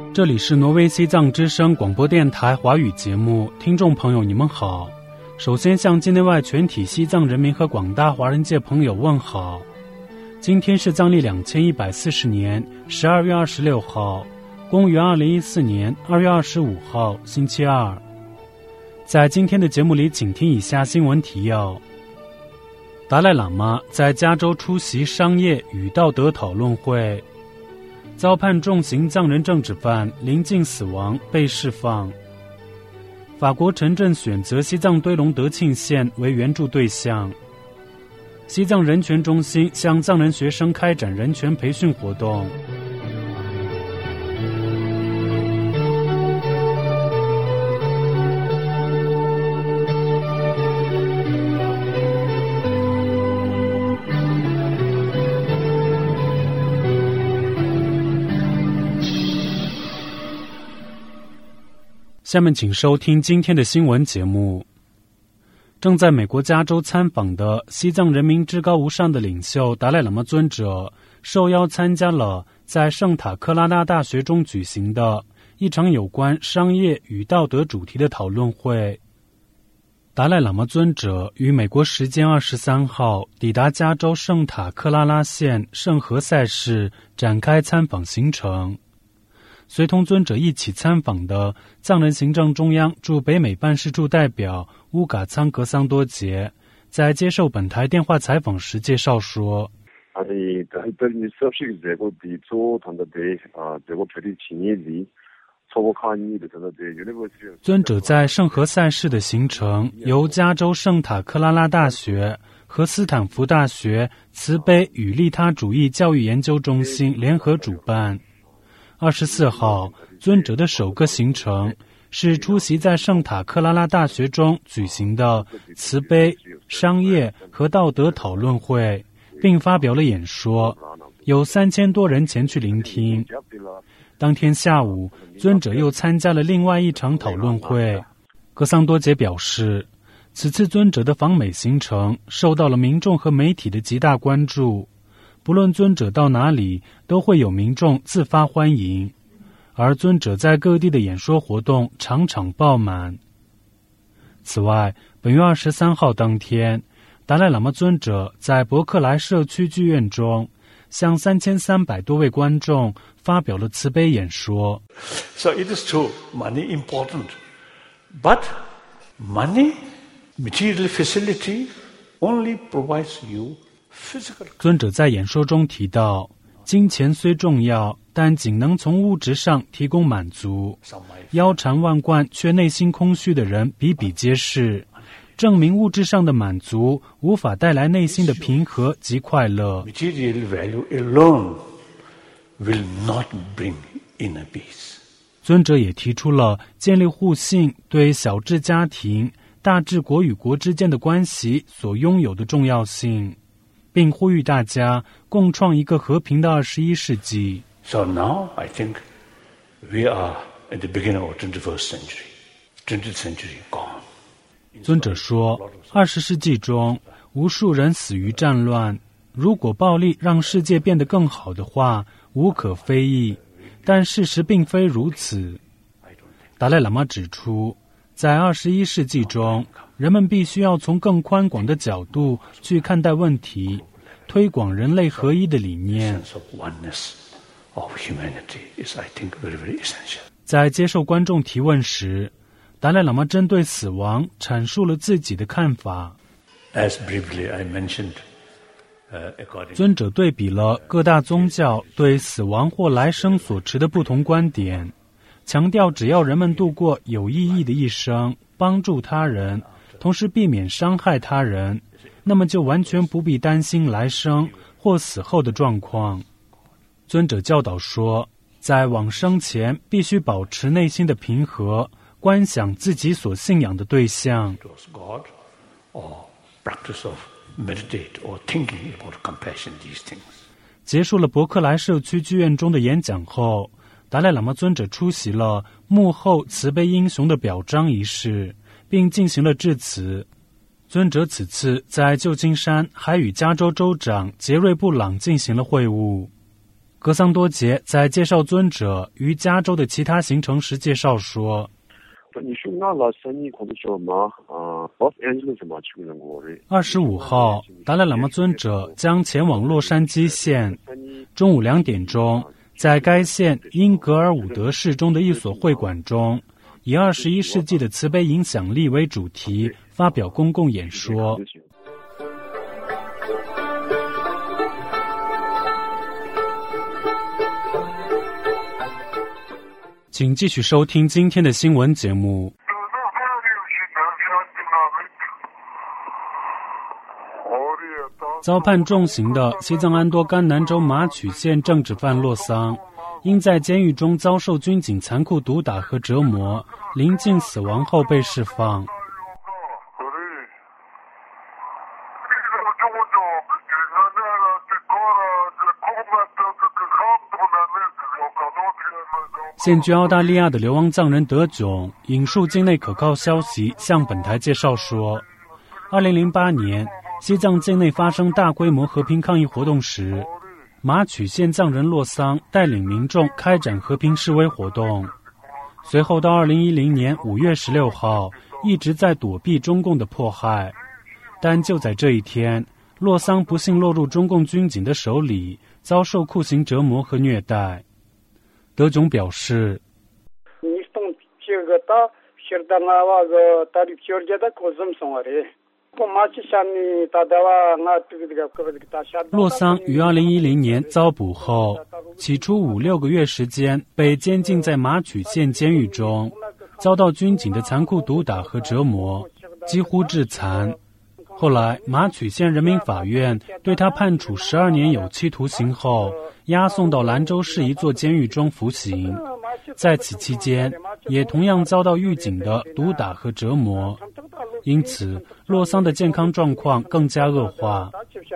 这里是挪威西藏之声广播电台华语节目，听众朋友你们好。首先向境内外全体西藏人民和广大华人界朋友问好。今天是藏历2140年12月26号，公元2014年2月25号，星期二。在今天的节目里，请听以下新闻提要。达赖喇嘛在加州出席商业与道德讨论会，遭判重刑藏人政治犯临近死亡被释放。法国城镇选择西藏堆龙德庆县为援助对象。西藏人权中心向藏人学生开展人权培训活动。下面请收听今天的新闻节目。正在美国加州参访的西藏人民至高无上的领袖达赖喇嘛尊者受邀参加了在圣塔克拉拉大学中举行的一场有关商业与道德主题的讨论会。达赖喇嘛尊者于美国时间23号抵达加州圣塔克拉拉县圣何塞市，展开参访行程。随同尊者一起参访的藏人行政中央驻北美办事处代表乌嘎仓格桑多杰在接受本台电话采访时介绍说，尊者在圣何塞市的行程由加州圣塔克拉拉大学和斯坦福大学慈悲与利他主义教育研究中心联合主办。24号，尊者的首个行程是出席在圣塔克拉拉大学中举行的慈悲、商业和道德讨论会，并发表了演说，有3000多人前去聆听。当天下午，尊者又参加了另外一场讨论会。格桑多杰表示，此次尊者的访美行程受到了民众和媒体的极大关注。不论尊者到哪里，都会有民众自发欢迎，而尊者在各地的演说活动场场爆满。此外，本月23号当天，达赖喇嘛尊者在伯克莱社区剧院中向3300多位观众发表了慈悲演说。 So it is true, money important, but money, material facility only provides you 尊者在演说中提到，金钱虽重要，但仅能从物质上提供满足。腰缠万贯却内心空虚的人比比皆是，证明物质上的满足无法带来内心的平和及快乐。 Material value alone will not bring inner peace. 尊者也提出了建立互信对小至家庭、大至国与国之间的关系所拥有的重要性，并呼吁大家共创一个和平的21世纪。 So now I think we are at the beginning of 21st century. 20th century gone. 尊者说，20世纪中无数人死于战乱，如果暴力让世界变得更好的话，无可非议，但事实并非如此。达赖喇嘛指出，在21世纪中，人们必须要从更宽广的角度去看待问题，推广人类合一的理念。在接受观众提问时，达赖喇嘛针对死亡阐述了自己的看法。尊者对比了各大宗教对死亡或来生所持的不同观点，强调只要人们度过有意义的一生，帮助他人，同时避免伤害他人，那么就完全不必担心来生或死后的状况。尊者教导说，在往生前必须保持内心的平和，观想自己所信仰的对象。结束了伯克莱社区剧院中的演讲后，达赖喇嘛尊者出席了幕后慈悲英雄的表彰仪式，并进行了致辞。尊者此次在旧金山还与加州州长杰瑞布朗进行了会晤。 格桑多杰在介绍尊者于加州的其他行程时介绍说，25号，达赖喇嘛尊者将前往洛杉矶县，中午2点钟，在该县英格尔伍德市中的一所会馆中，以21世纪的慈悲影响力为主题发表公共演说。请继续收听今天的新闻节目。遭判重刑的西藏安多甘南州马曲县政治犯洛桑，因在监狱中遭受军警残酷毒打和折磨，临近死亡后被释放。现居澳大利亚的流亡藏人德炯引述境内可靠消息向本台介绍说，2008年西藏境内发生大规模和平抗议活动时，马曲县藏人洛桑带领民众开展和平示威活动。随后到2010年5月16号，一直在躲避中共的迫害。但就在这一天，洛桑不幸落入中共军警的手里，遭受酷刑折磨和虐待。德炯表示，洛桑于2010年遭捕后，起初5-6个月时间被监禁在马曲县监狱中，遭到军警的残酷毒打和折磨，几乎致残。后来马曲县人民法院对他判处12年有期徒刑后，押送到兰州市一座监狱中服刑。在此期间，也同样遭到狱警的毒打和折磨，因此洛桑的健康状况更加恶化。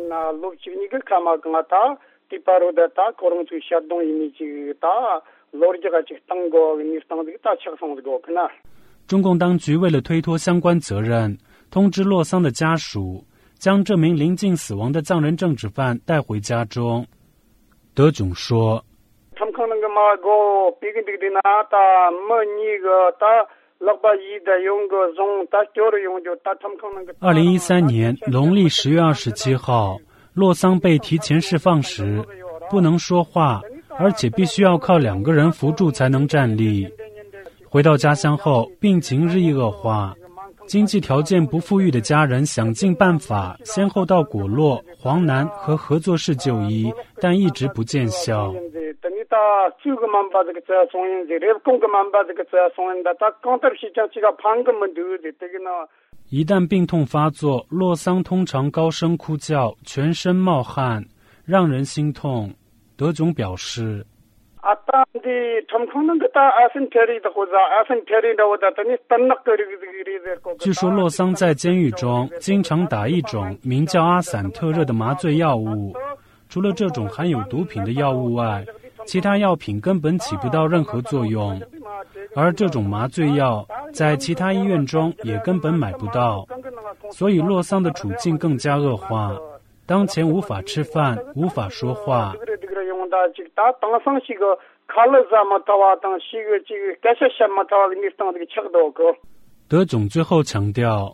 中共当局为了推脱相关责任，通知洛桑的家属将这名临近死亡的藏人政治犯带回家中。德炯说，2013年农历10月27号，洛桑被提前释放时，不能说话，而且必须要靠2个人扶住才能站立。回到家乡后，病情日益恶化，经济条件不富裕的家人想尽办法，先后到果洛、黄南和合作市就医，但一直不见效。一旦病痛发作，洛桑通常高声哭叫，全身冒汗，让人心痛。德炯表示，据说洛桑在监狱中经常打一种名叫阿散特热的麻醉药物，除了这种含有毒品的药物外，其他药品根本起不到任何作用，而这种麻醉药在其他医院中也根本买不到，所以洛桑的处境更加恶化，当前无法吃饭，无法说话。德炯最后强调，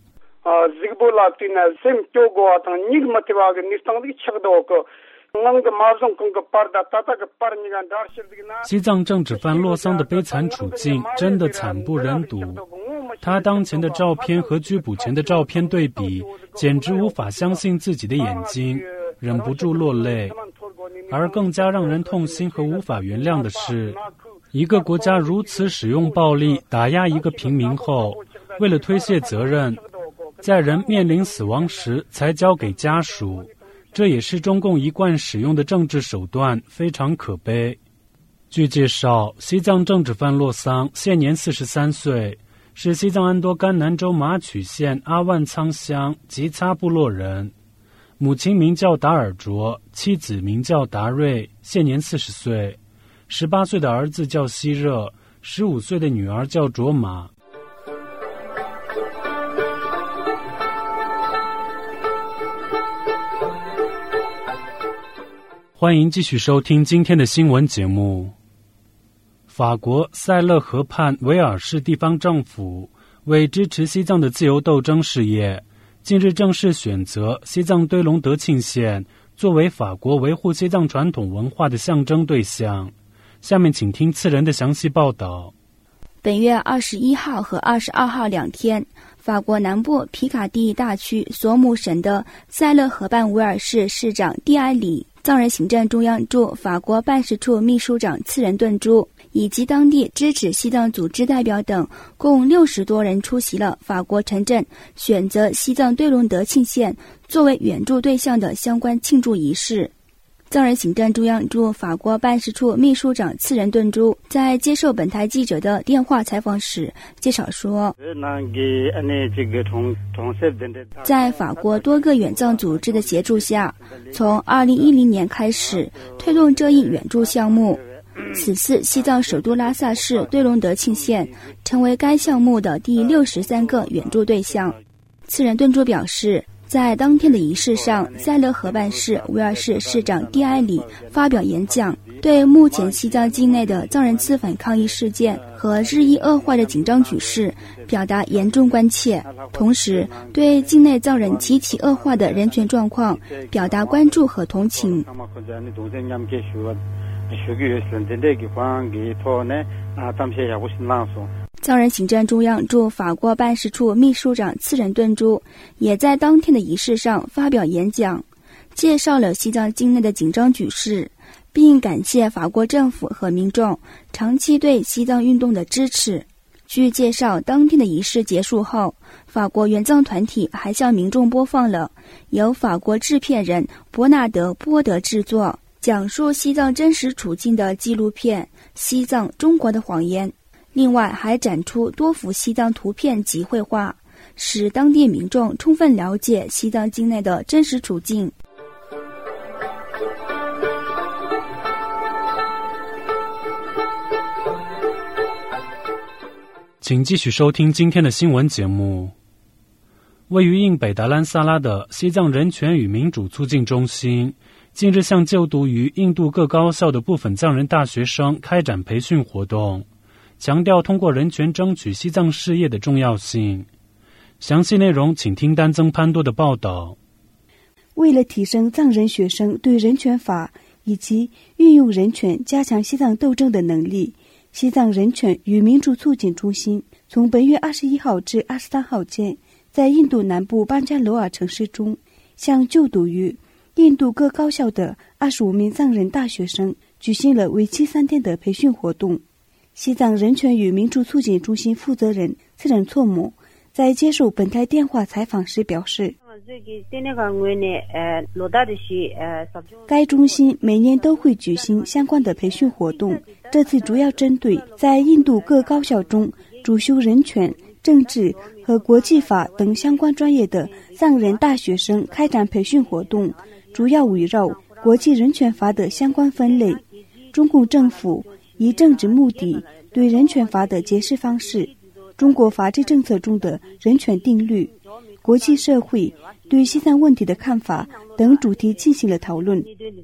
西藏政治犯洛桑的悲惨处境真的惨不忍睹，他当前的照片和拘捕前的照片对比，简直无法相信自己的眼睛，忍不住落泪。而更加让人痛心和无法原谅的是，一个国家如此使用暴力打压一个平民后，为了推卸责任，在人面临死亡时才交给家属，这也是中共一贯使用的政治手段，非常可悲。据介绍，西藏政治犯洛桑现年43岁，是西藏安多甘南州马曲县阿万仓乡吉擦部落人，母亲名叫达尔卓，妻子名叫达瑞，现年40岁，18岁的儿子叫希热，15岁的女儿叫卓玛。 欢迎继续收听今天的新闻节目。法国塞勒河畔维尔市地方政府为支持西藏的自由斗争事业，近日正式选择西藏堆龙德庆县作为法国维护西藏传统文化的象征对象。下面请听次人的详细报道。 本月21号和22号2天，法国南部皮卡蒂大区索姆省的塞勒河畔维尔市市长蒂埃里、藏人行政中央驻法国办事处秘书长次仁顿珠以及当地支持西藏组织代表等共60多人出席了法国城镇选择西藏堆龙德庆县作为援助对象的相关庆祝仪式。藏人行政中央驻法国办事处秘书长次仁顿珠在接受本台记者的电话采访时介绍说，在法国多个援藏组织的协助下，从2010年开始推动这一援助项目。此次西藏首都拉萨市堆龙德庆县成为该项目的第63个援助对象。次仁顿珠表示，在当天的仪式上，塞勒河畔市维尔市市长蒂埃里发表演讲，对目前西藏境内的藏人自反抗议事件和日益恶化的紧张局势表达严重关切，同时对境内藏人极其恶化的人权状况表达关注和同情。藏人行政中央驻法国办事处秘书长次仁顿珠也在当天的仪式上发表演讲，介绍了西藏境内的紧张局势，并感谢法国政府和民众长期对西藏运动的支持。据介绍，当天的仪式结束后，法国援藏团体还向民众播放了由法国制片人伯纳德·波德制作、讲述西藏真实处境的纪录片《西藏：中国的谎言》。另外还展出多幅西藏图片及绘画，使当地民众充分了解西藏境内的真实处境。 请继续收听今天的新闻节目。位于印北达兰萨拉的西藏人权与民主促进中心近日向就读于印度各高校的部分藏人大学生开展培训活动，强调通过人权争取西藏事业的重要性。详细内容请听丹增潘多的报道。 为了提升藏人学生对人权法以及运用人权加强西藏斗争的能力，西藏人权与民主促进中心从本月21号至23号间，在印度南部班加罗尔城市中，向就读于印度各高校的25名藏人大学生举行了为期3天的培训活动。西藏人权与民主促进中心负责人次仁措姆在接受本台电话采访时表示，该中心每年都会举行相关的培训活动，这次主要针对在印度各高校中主修人权、政治和国际法等相关专业的藏人大学生开展培训活动，主要围绕国际人权法的相关分类、中共政府以政治目的对人权法的解释方式、中国法治政策中的人权定律、国际社会对西藏问题的看法等主题进行了讨论。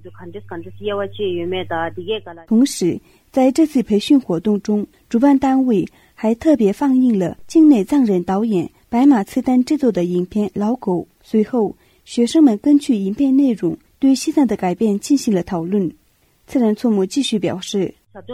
同时，在这次培训活动中，主办单位还特别放映了境内藏人导演白马次丹制作的影片《老狗》。随后，学生们根据影片内容对西藏的改变进行了讨论。次仁措姆继续表示，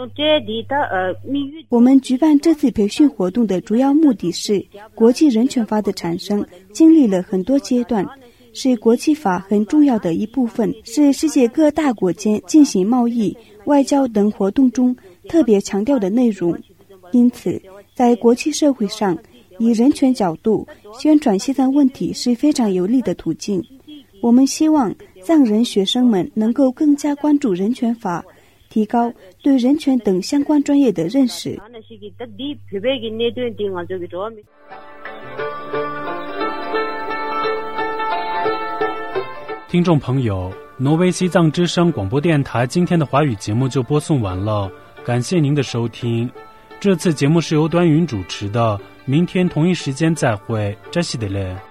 我们举办这次培训活动的主要目的是，国际人权法的产生经历了很多阶段，是国际法很重要的一部分，是世界各大国间进行贸易、外交等活动中特别强调的内容。因此，在国际社会上，以人权角度宣传西藏问题是非常有利的途径。我们希望藏人学生们能够更加关注人权法，提高对人权等相关专业的认识。 听众朋友，挪威西藏之声广播电台今天的华语节目就播送完了，感谢您的收听。这次节目是由端云主持的，明天同一时间再会，扎西德勒。